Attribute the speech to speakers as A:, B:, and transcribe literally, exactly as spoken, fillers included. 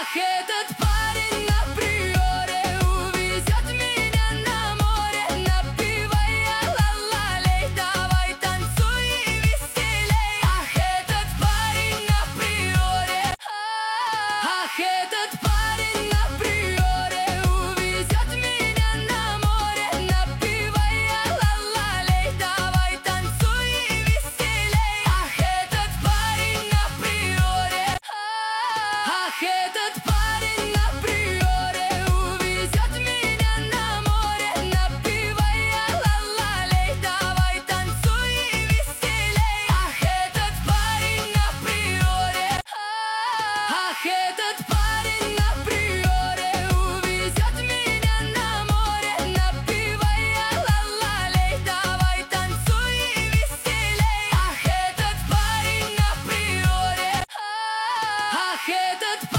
A: Ах, этот парень на приоре увезет меня на море, напевая ла-ла-лей. Давай танцуй и веселей. Ах, этот парень на приоре. Ах, этот парень на приоре увезет меня на море, напевая ла-ла-лей. Давай танцуй и веселей. Ах, этот парень на приоре. Ах, этот парень на приоре увезет меня на море, напевая ла-ла-лей. Давай танцуй и веселей. Ах, этот парень на приоре. Ах, этот парень на приоре увезет меня на море, напевая ла-ла-лей. Давай танцуй и веселей. Ах, этот парень на приоре. Ах, этот